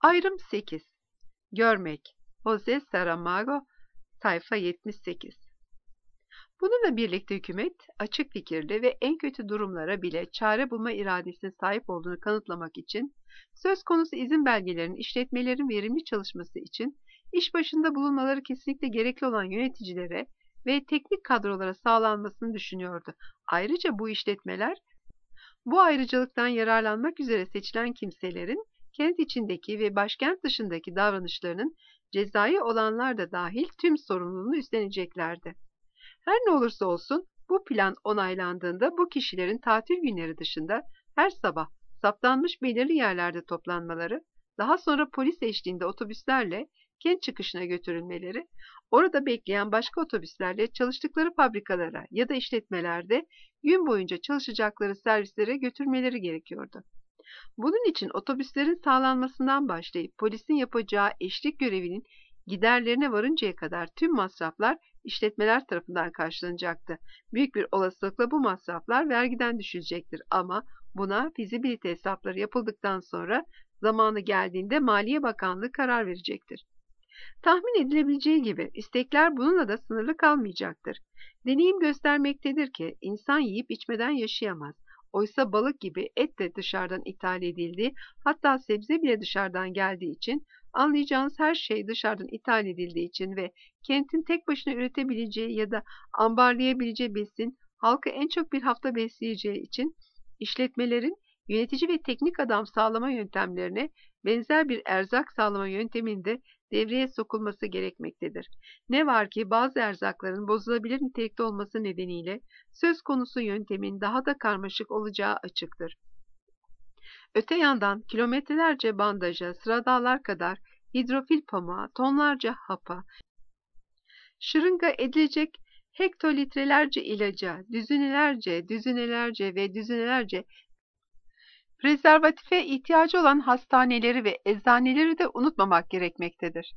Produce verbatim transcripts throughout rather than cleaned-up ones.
Ayrım sekiz. Görmek. Jose Saramago, sayfa yetmiş sekiz. Bununla birlikte hükümet, açık fikirli ve en kötü durumlara bile çare bulma iradesine sahip olduğunu kanıtlamak için, söz konusu izin belgelerinin işletmelerin verimli çalışması için iş başında bulunmaları kesinlikle gerekli olan yöneticilere ve teknik kadrolara sağlanmasını düşünüyordu. Ayrıca bu işletmeler, bu ayrıcalıktan yararlanmak üzere seçilen kimselerin kent içindeki ve başkent dışındaki davranışlarının cezai olanlar da dahil tüm sorumluluğunu üstleneceklerdi. Her ne olursa olsun bu plan onaylandığında bu kişilerin tatil günleri dışında her sabah saptanmış belirli yerlerde toplanmaları, daha sonra polis eşliğinde otobüslerle kent çıkışına götürülmeleri, orada bekleyen başka otobüslerle çalıştıkları fabrikalara ya da işletmelerde gün boyunca çalışacakları servislere götürmeleri gerekiyordu. Bunun için otobüslerin sağlanmasından başlayıp polisin yapacağı eşlik görevinin giderlerine varıncaya kadar tüm masraflar işletmeler tarafından karşılanacaktı. Büyük bir olasılıkla bu masraflar vergiden düşülecektir ama buna fizibilite hesapları yapıldıktan sonra zamanı geldiğinde Maliye Bakanlığı karar verecektir. Tahmin edilebileceği gibi istekler bununla da sınırlı kalmayacaktır. Deneyim göstermektedir ki insan yiyip içmeden yaşayamaz. Oysa balık gibi et de dışarıdan ithal edildiği, hatta sebze bile dışarıdan geldiği için, anlayacağınız her şey dışarıdan ithal edildiği için ve kentin tek başına üretebileceği ya da ambarlayabileceği besin, halkı en çok bir hafta besleyeceği için, işletmelerin yönetici ve teknik adam sağlama yöntemlerine benzer bir erzak sağlama yönteminde devreye sokulması gerekmektedir. Ne var ki bazı erzakların bozulabilir nitelikte olması nedeniyle söz konusu yöntemin daha da karmaşık olacağı açıktır. Öte yandan kilometrelerce bandaja, sıradağlar kadar hidrofil pamuğa, tonlarca hapa, şırınga edilecek hektolitrelerce ilaca, düzinelerce, düzinelerce ve düzinelerce prezervatife ihtiyacı olan hastaneleri ve eczaneleri de unutmamak gerekmektedir.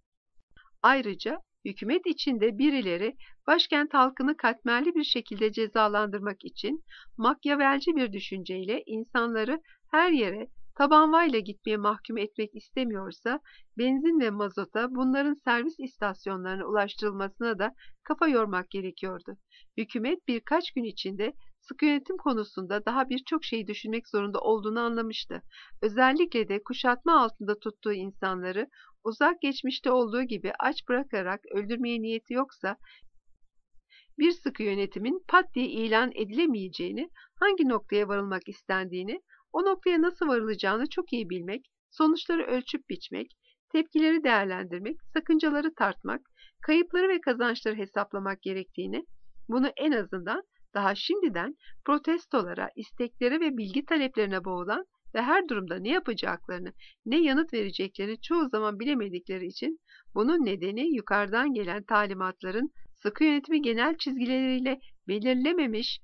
Ayrıca hükümet içinde birileri başkent halkını katmerli bir şekilde cezalandırmak için makyavelci bir düşünceyle insanları her yere tabanvayla gitmeye mahkum etmek istemiyorsa, benzin ve mazota bunların servis istasyonlarına ulaştırılmasına da kafa yormak gerekiyordu. Hükümet birkaç gün içinde sıkı yönetim konusunda daha birçok şeyi düşünmek zorunda olduğunu anlamıştı. Özellikle de kuşatma altında tuttuğu insanları uzak geçmişte olduğu gibi aç bırakarak öldürmeye niyeti yoksa, bir sıkı yönetimin pat diye ilan edilemeyeceğini, hangi noktaya varılmak istendiğini, o noktaya nasıl varılacağını çok iyi bilmek, sonuçları ölçüp biçmek, tepkileri değerlendirmek, sakıncaları tartmak, kayıpları ve kazançları hesaplamak gerektiğini, bunu en azından daha şimdiden protestolara, isteklere ve bilgi taleplerine boğulan ve her durumda ne yapacaklarını, ne yanıt vereceklerini çoğu zaman bilemedikleri için, bunun nedeni yukarıdan gelen talimatların sıkı yönetimi genel çizgileriyle belirlememiş,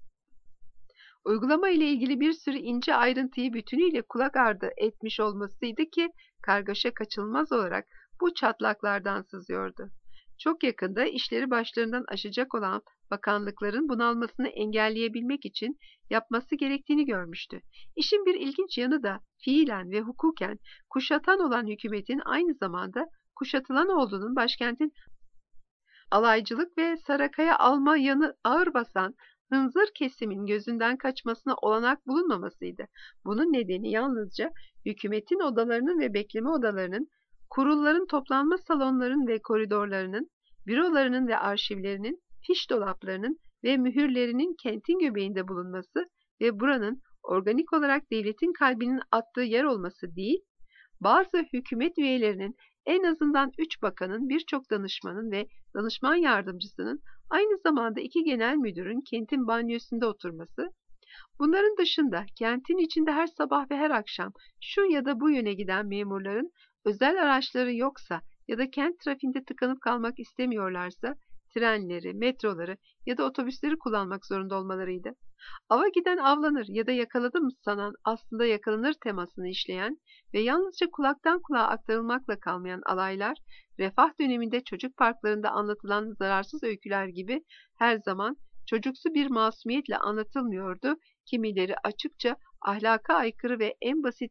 uygulama ile ilgili bir sürü ince ayrıntıyı bütünüyle kulak ardı etmiş olmasıydı ki, kargaşa kaçınılmaz olarak bu çatlaklardan sızıyordu. Çok yakında işleri başlarından aşacak olan bakanlıkların bunalmasını engelleyebilmek için yapması gerektiğini görmüştü. İşin bir ilginç yanı da fiilen ve hukuken kuşatan olan hükümetin aynı zamanda kuşatılan olduğunun başkentin alaycılık ve sarakaya alma yanı ağır basan hınzır kesimin gözünden kaçmasına olanak bulunmamasıydı. Bunun nedeni yalnızca hükümetin odalarının ve bekleme odalarının, kurulların toplanma salonlarının ve koridorlarının, bürolarının ve arşivlerinin, fiş dolaplarının ve mühürlerinin kentin göbeğinde bulunması ve buranın organik olarak devletin kalbinin attığı yer olması değil, bazı hükümet üyelerinin, en azından üç bakanın, birçok danışmanın ve danışman yardımcısının, aynı zamanda iki genel müdürün kentin banyosunda oturması, bunların dışında kentin içinde her sabah ve her akşam şu ya da bu yöne giden memurların özel araçları yoksa ya da kent trafiğinde tıkanıp kalmak istemiyorlarsa, trenleri, metroları ya da otobüsleri kullanmak zorunda olmalarıydı. Ava giden avlanır ya da yakaladım sanan aslında yakalanır temasını işleyen ve yalnızca kulaktan kulağa aktarılmakla kalmayan alaylar, refah döneminde çocuk parklarında anlatılan zararsız öyküler gibi her zaman çocuksu bir masumiyetle anlatılmıyordu, kimileri açıkça ahlaka aykırı ve en basit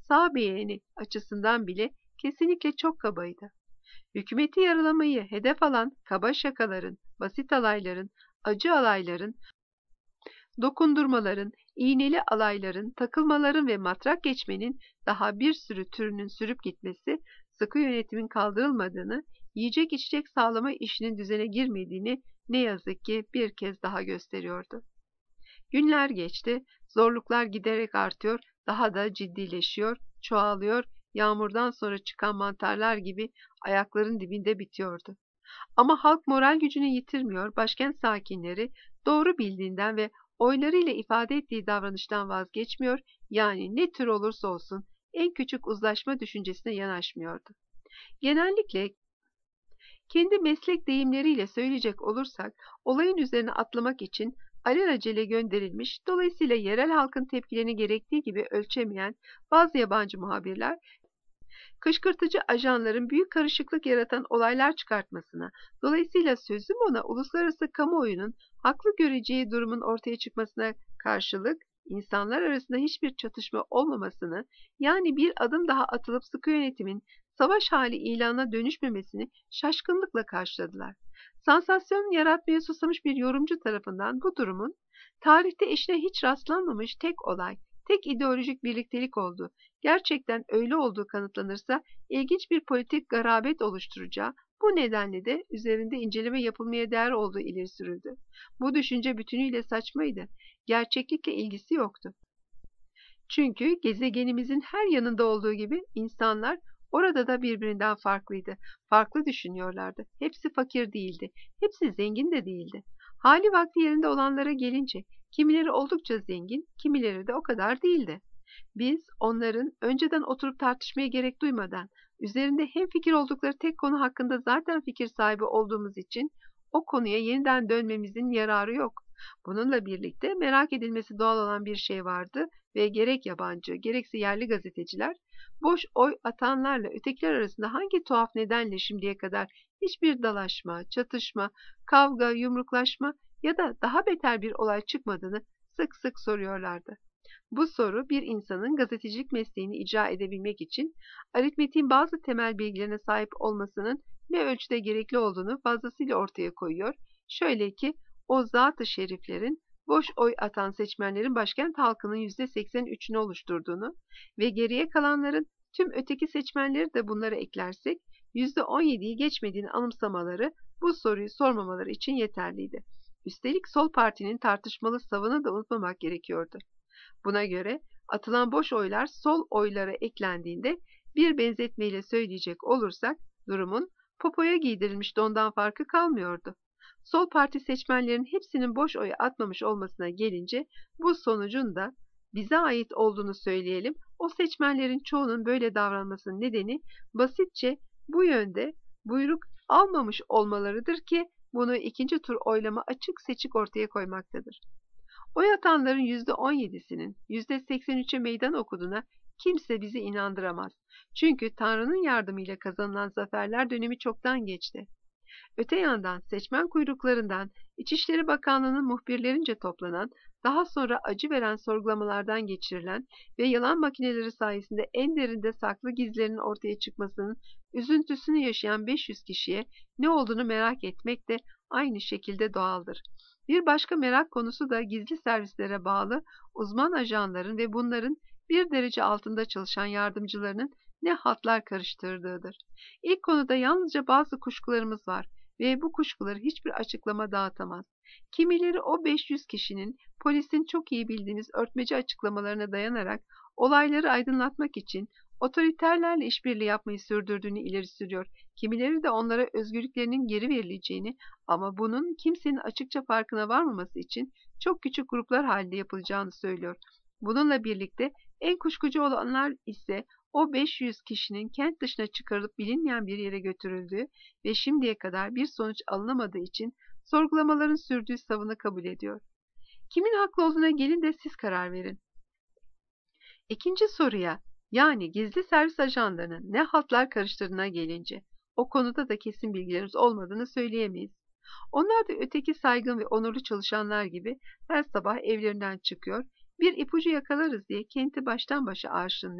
sağ beğeni açısından bile kesinlikle çok kabaydı. Hükümeti yaralamayı hedef alan kaba şakaların, basit alayların, acı alayların, dokundurmaların, iğneli alayların, takılmaların ve matrak geçmenin daha bir sürü türünün sürüp gitmesi, sıkı yönetimin kaldırılmadığını, yiyecek içecek sağlama işinin düzene girmediğini ne yazık ki bir kez daha gösteriyordu. Günler geçti, zorluklar giderek artıyor, daha da ciddileşiyor, çoğalıyor, yağmurdan sonra çıkan mantarlar gibi ayakların dibinde bitiyordu. Ama halk moral gücünü yitirmiyor, başkent sakinleri doğru bildiğinden ve oylarıyla ifade ettiği davranıştan vazgeçmiyor, yani ne tür olursa olsun en küçük uzlaşma düşüncesine yanaşmıyordu. Genellikle kendi meslek deyimleriyle söyleyecek olursak, olayın üzerine atlamak için alelacele gönderilmiş, dolayısıyla yerel halkın tepkilerini gerektiği gibi ölçemeyen bazı yabancı muhabirler, kışkırtıcı ajanların büyük karışıklık yaratan olaylar çıkartmasına, dolayısıyla sözüm ona uluslararası kamuoyunun haklı göreceği durumun ortaya çıkmasına karşılık, insanlar arasında hiçbir çatışma olmamasını, yani bir adım daha atılıp sıkı yönetimin savaş hali ilanına dönüşmemesini şaşkınlıkla karşıladılar. Sansasyon yaratmaya susamış bir yorumcu tarafından bu durumun, tarihte eşine hiç rastlanmamış tek olay, tek ideolojik birliktelik olduğu, gerçekten öyle olduğu kanıtlanırsa ilginç bir politik garabet oluşturacağı, bu nedenle de üzerinde inceleme yapılmaya değer olduğu ileri sürüldü. Bu düşünce bütünüyle saçmaydı. Gerçeklikle ilgisi yoktu. Çünkü gezegenimizin her yanında olduğu gibi insanlar orada da birbirinden farklıydı. Farklı düşünüyorlardı. Hepsi fakir değildi. Hepsi zengin de değildi. Hali vakti yerinde olanlara gelince kimileri oldukça zengin, kimileri de o kadar değildi. Biz onların önceden oturup tartışmaya gerek duymadan, üzerinde hemfikir oldukları tek konu hakkında zaten fikir sahibi olduğumuz için o konuya yeniden dönmemizin yararı yok. Bununla birlikte merak edilmesi doğal olan bir şey vardı ve gerek yabancı gerekse yerli gazeteciler boş oy atanlarla ötekiler arasında hangi tuhaf nedenle şimdiye kadar hiçbir dalaşma, çatışma, kavga, yumruklaşma ya da daha beter bir olay çıkmadığını sık sık soruyorlardı. Bu soru bir insanın gazetecilik mesleğini icra edebilmek için aritmetiğin bazı temel bilgilerine sahip olmasının ne ölçüde gerekli olduğunu fazlasıyla ortaya koyuyor. Şöyle ki o zat-ı şeriflerin boş oy atan seçmenlerin başkent halkının yüzde seksen üçünü oluşturduğunu ve geriye kalanların tüm öteki seçmenleri de bunlara eklersek yüzde on yediyi geçmediğini anımsamaları bu soruyu sormamaları için yeterliydi. Üstelik sol partinin tartışmalı savını da unutmamak gerekiyordu. Buna göre atılan boş oylar sol oylara eklendiğinde bir benzetmeyle söyleyecek olursak durumun popoya giydirilmiş dondan farkı kalmıyordu. Sol parti seçmenlerin hepsinin boş oyu atmamış olmasına gelince bu sonucun da bize ait olduğunu söyleyelim. O seçmenlerin çoğunun böyle davranmasının nedeni basitçe bu yönde buyruk almamış olmalarıdır ki bunu ikinci tur oylama açık seçik ortaya koymaktadır. Oy atanların yüzde on yedisinin yüzde seksen üçe meydan okuduğuna kimse bizi inandıramaz. Çünkü Tanrı'nın yardımıyla kazanılan zaferler dönemi çoktan geçti. Öte yandan seçmen kuyruklarından İçişleri Bakanlığı'nın muhbirlerince toplanan, daha sonra acı veren sorgulamalardan geçirilen ve yalan makineleri sayesinde en derinde saklı gizlerinin ortaya çıkmasının üzüntüsünü yaşayan beş yüz kişiye ne olduğunu merak etmek de aynı şekilde doğaldır. Bir başka merak konusu da gizli servislere bağlı uzman ajanların ve bunların bir derece altında çalışan yardımcılarının ne hatlar karıştırdığıdır. İlk konuda yalnızca bazı kuşkularımız var ve bu kuşkuları hiçbir açıklama dağıtamaz. Kimileri o beş yüz kişinin polisin çok iyi bildiğiniz örtmeci açıklamalarına dayanarak olayları aydınlatmak için otoriterlerle işbirliği yapmayı sürdürdüğünü ileri sürüyor. Kimileri de onlara özgürlüklerinin geri verileceğini ama bunun kimsenin açıkça farkına varmaması için çok küçük gruplar halinde yapılacağını söylüyor. Bununla birlikte en kuşkucu olanlar ise o beş yüz kişinin kent dışına çıkarılıp bilinmeyen bir yere götürüldüğü ve şimdiye kadar bir sonuç alınamadığı için sorgulamaların sürdüğü savını kabul ediyor. Kimin haklı olduğuna gelin de siz karar verin. İkinci soruya, yani gizli servis ajanlarının ne haltlar karıştırdığına gelince, o konuda da kesin bilgilerimiz olmadığını söyleyemeyiz. Onlar da öteki saygın ve onurlu çalışanlar gibi her sabah evlerinden çıkıyor, bir ipucu yakalarız diye kenti baştan başa arşınlıyor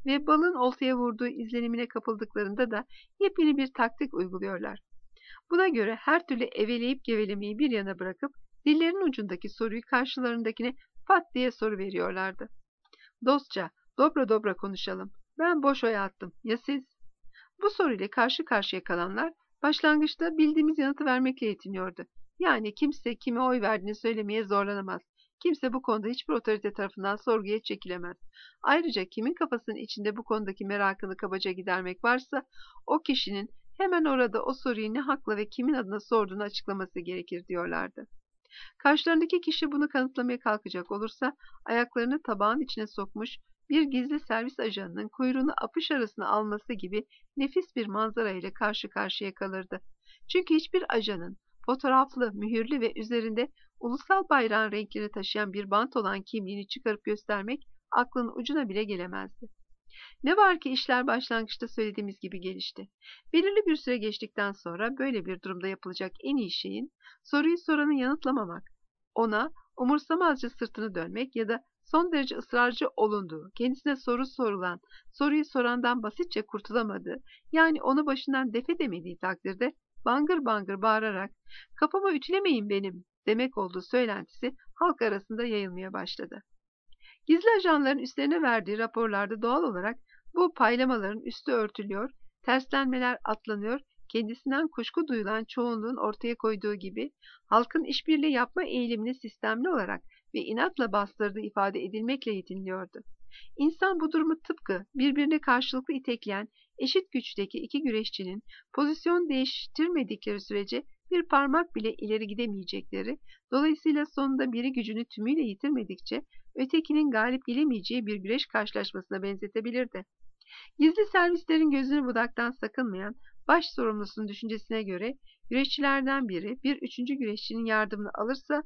ve balın oltaya vurduğu izlenimine kapıldıklarında da yepyeni bir taktik uyguluyorlar. Buna göre her türlü eveleyip gevelemeyi bir yana bırakıp dillerinin ucundaki soruyu karşılarındakine pat diye soru veriyorlardı. Dostça, dobra dobra konuşalım. Ben boş oy attım. Ya siz? Bu soruyla karşı karşıya kalanlar başlangıçta bildiğimiz yanıtı vermekle yetiniyordu. Yani kimse kime oy verdiğini söylemeye zorlanamaz. Kimse bu konuda hiçbir otorite tarafından sorguya çekilemez. Ayrıca kimin kafasının içinde bu konudaki merakını kabaca gidermek varsa o kişinin hemen orada o soruyu ne hakla ve kimin adına sorduğunu açıklaması gerekir diyorlardı. Karşılarındaki kişi bunu kanıtlamaya kalkacak olursa ayaklarını tabağın içine sokmuş bir gizli servis ajanının kuyruğunu apış arasına alması gibi nefis bir manzara ile karşı karşıya kalırdı. Çünkü hiçbir ajanın fotoğraflı, mühürlü ve üzerinde ulusal bayrağın renklerini taşıyan bir bant olan kimliğini çıkarıp göstermek aklının ucuna bile gelemezdi. Ne var ki işler başlangıçta söylediğimiz gibi gelişti. Belirli bir süre geçtikten sonra böyle bir durumda yapılacak en iyi şeyin soruyu soranı yanıtlamamak, ona umursamazca sırtını dönmek ya da son derece ısrarcı olunduğu, kendisine soru sorulan, soruyu sorandan basitçe kurtulamadığı, yani onu başından def edemediği takdirde bangır bangır bağırarak "Kafama ütülemeyin benim" demek olduğu söylentisi halk arasında yayılmaya başladı. Gizli ajanların üstlerine verdiği raporlarda doğal olarak bu paylamaların üstü örtülüyor, terslenmeler atlanıyor, kendisinden kuşku duyulan çoğunluğun ortaya koyduğu gibi halkın işbirliği yapma eğilimini sistemli olarak ve inatla bastırdığı ifade edilmekle yetiniliyordu. İnsan bu durumu tıpkı birbirine karşılıklı itekleyen eşit güçteki iki güreşçinin pozisyon değiştirmedikleri sürece bir parmak bile ileri gidemeyecekleri, dolayısıyla sonunda biri gücünü tümüyle yitirmedikçe ötekinin galip gelemeyeceği bir güreş karşılaşmasına benzetebilirdi. Gizli servislerin gözünü budaktan sakınmayan baş sorumlusunun düşüncesine göre güreşçilerden biri bir üçüncü güreşçinin yardımını alırsa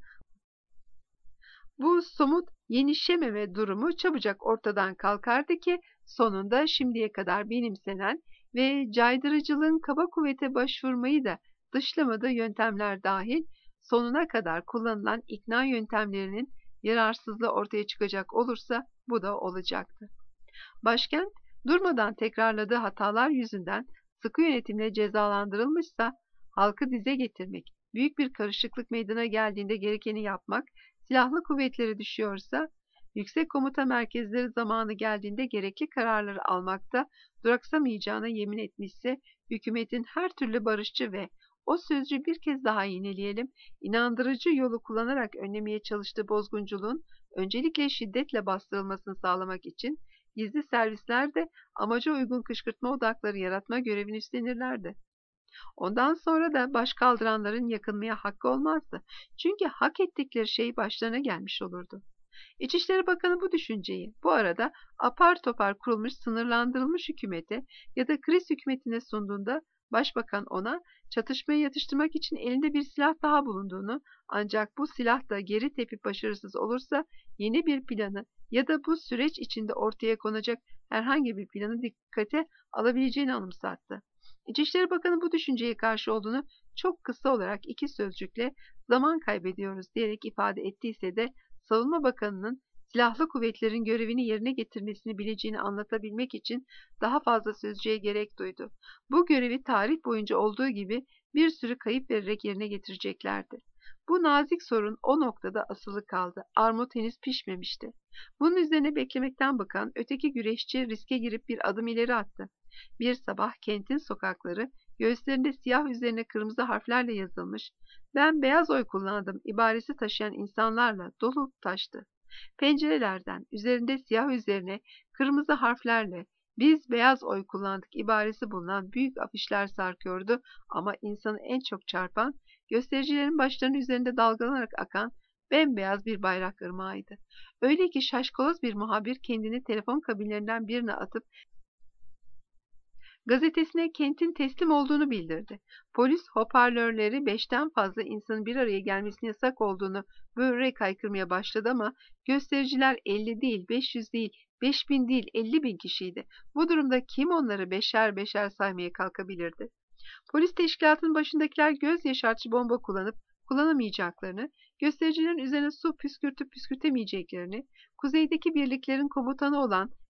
bu somut yenişememe durumu çabucak ortadan kalkardı ki sonunda şimdiye kadar benimsenen ve caydırıcılığın kaba kuvvete başvurmayı da dışlamadığı yöntemler dahil sonuna kadar kullanılan ikna yöntemlerinin yararsızlığı ortaya çıkacak olursa bu da olacaktı. Başkent durmadan tekrarladığı hatalar yüzünden sıkı yönetimle cezalandırılmışsa halkı dize getirmek, büyük bir karışıklık meydana geldiğinde gerekeni yapmak, silahlı kuvvetleri düşüyorsa yüksek komuta merkezleri zamanı geldiğinde gerekli kararları almakta duraksamayacağına yemin etmişse hükümetin her türlü barışçı ve o sözcüğü bir kez daha yineleyelim, inandırıcı yolu kullanarak önlemeye çalıştığı bozgunculuğun öncelikle şiddetle bastırılmasını sağlamak için gizli servisler de amaca uygun kışkırtma odakları yaratma görevini üstlenirlerdi. Ondan sonra da baş kaldıranların yakınmaya hakkı olmazdı. Çünkü hak ettikleri şey başlarına gelmiş olurdu. İçişleri Bakanı bu düşünceyi bu arada apar topar kurulmuş sınırlandırılmış hükümete ya da kriz hükümetine sunduğunda Başbakan ona çatışmayı yatıştırmak için elinde bir silah daha bulunduğunu, ancak bu silah da geri tepip başarısız olursa yeni bir planı ya da bu süreç içinde ortaya konacak herhangi bir planı dikkate alabileceğini anımsattı. İçişleri Bakanı bu düşünceye karşı olduğunu çok kısa olarak iki sözcükle zaman kaybediyoruz diyerek ifade ettiyse de Savunma Bakanı'nın silahlı kuvvetlerin görevini yerine getirmesini bileceğini anlatabilmek için daha fazla sözcüğe gerek duydu. Bu görevi tarih boyunca olduğu gibi bir sürü kayıp vererek yerine getireceklerdi. Bu nazik sorun o noktada asılı kaldı. Armut henüz pişmemişti. Bunun üzerine beklemekten bıkan öteki güreşçi riske girip bir adım ileri attı. Bir sabah kentin sokakları göğüslerinde siyah üzerine kırmızı harflerle yazılmış "Ben beyaz oy kullandım" ibaresi taşıyan insanlarla dolu taştı. Pencerelerden üzerinde siyah üzerine kırmızı harflerle "Biz beyaz oy kullandık" ibaresi bulunan büyük afişler sarkıyordu ama insanı en çok çarpan göstericilerin başlarının üzerinde dalgalanarak akan bembeyaz bir bayrak ırmağıydı. Öyle ki şaşkaloz bir muhabir kendini telefon kabinlerinden birine atıp gazetesine kentin teslim olduğunu bildirdi. Polis hoparlörleri beşten fazla insanın bir araya gelmesine yasak olduğunu böğürerek haykırmaya başladı ama göstericiler elli değil, beş yüz değil, beş bin değil, elli bin kişiydi. Bu durumda kim onları beşer beşer saymaya kalkabilirdi? Polis teşkilatının başındakiler göz yaşartıcı bomba kullanıp kullanamayacaklarını, göstericilerin üzerine su püskürtüp püskürtemeyeceklerini, kuzeydeki birliklerin komutanı olan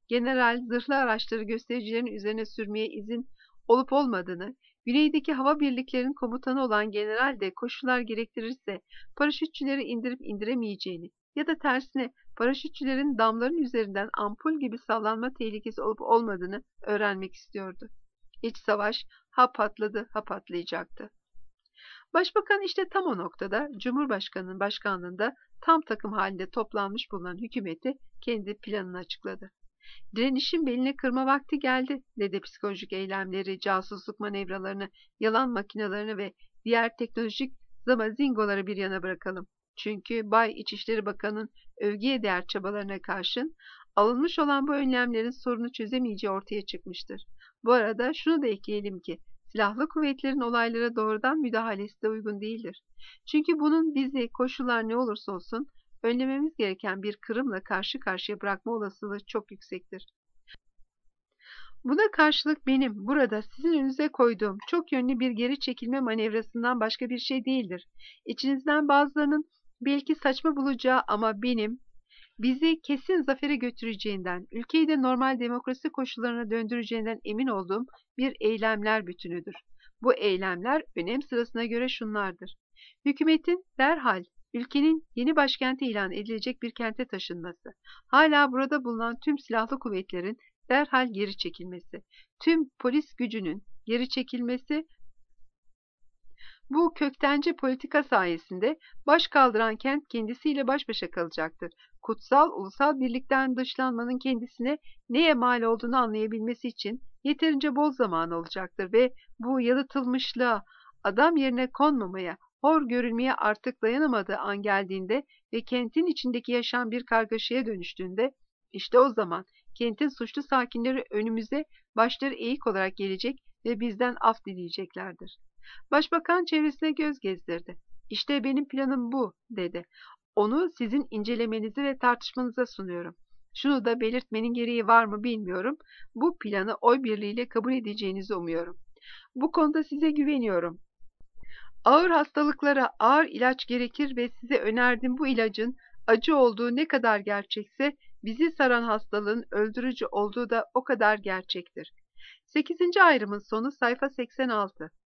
general zırhlı araçları göstericilerin üzerine sürmeye izin olup olmadığını, güneydeki hava birliklerinin komutanı olan general de koşullar gerektirirse paraşütçüleri indirip indiremeyeceğini ya da tersine paraşütçülerin damların üzerinden ampul gibi sallanma tehlikesi olup olmadığını öğrenmek istiyordu. İç savaş ha patladı ha patlayacaktı. Başbakan işte tam o noktada Cumhurbaşkanı'nın başkanlığında tam takım halinde toplanmış bulunan hükümeti kendi planını açıkladı. Direnişin belini kırma vakti geldi dedi. Psikolojik eylemleri, casusluk manevralarını, yalan makinelerini ve diğer teknolojik zamazingoları bir yana bırakalım. Çünkü Bay İçişleri Bakanı'nın övgüye değer çabalarına karşın alınmış olan bu önlemlerin sorunu çözemeyeceği ortaya çıkmıştır. Bu arada şunu da ekleyelim ki silahlı kuvvetlerin olaylara doğrudan müdahalesi de uygun değildir. Çünkü bunun bizi koşullar ne olursa olsun önlememiz gereken bir kırımla karşı karşıya bırakma olasılığı çok yüksektir. Buna karşılık benim burada sizin önünüze koyduğum çok yönlü bir geri çekilme manevrasından başka bir şey değildir. İçinizden bazılarının belki saçma bulacağı ama benim bizi kesin zafere götüreceğinden, ülkeyi de normal demokrasi koşullarına döndüreceğinden emin olduğum bir eylemler bütünüdür. Bu eylemler önem sırasına göre şunlardır. Hükümetin derhal ülkenin yeni başkenti ilan edilecek bir kente taşınması, hala burada bulunan tüm silahlı kuvvetlerin derhal geri çekilmesi, tüm polis gücünün geri çekilmesi, bu köktenci politika sayesinde baş kaldıran kent kendisiyle baş başa kalacaktır. Kutsal ulusal birlikten dışlanmanın kendisine neye mal olduğunu anlayabilmesi için yeterince bol zaman olacaktır ve bu yalıtılmışlığa, adam yerine konmamaya, hor görülmeye artık dayanamadığı an geldiğinde ve kentin içindeki yaşam bir kargaşaya dönüştüğünde, işte o zaman kentin suçlu sakinleri önümüze başları eğik olarak gelecek ve bizden af dileyeceklerdir. Başbakan çevresine göz gezdirdi. İşte benim planım bu, dedi. Onu sizin incelemenizi ve tartışmanıza sunuyorum. Şunu da belirtmenin gereği var mı bilmiyorum. Bu planı oy birliğiyle kabul edeceğinizi umuyorum. Bu konuda size güveniyorum. Ağır hastalıklara ağır ilaç gerekir ve size önerdiğim bu ilacın acı olduğu ne kadar gerçekse bizi saran hastalığın öldürücü olduğu da o kadar gerçektir. sekizinci ayrımın sonu sayfa seksen altı.